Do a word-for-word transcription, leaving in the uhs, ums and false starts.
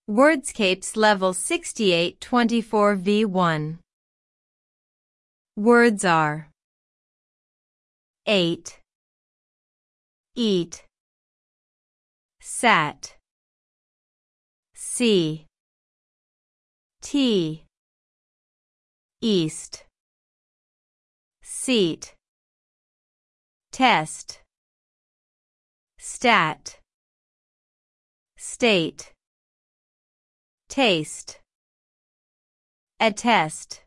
Wordscapes Level sixty-eight twenty-four V one. Words are ate, eat, sat, see, tea, east, seat, test, stat, state, taste, attest.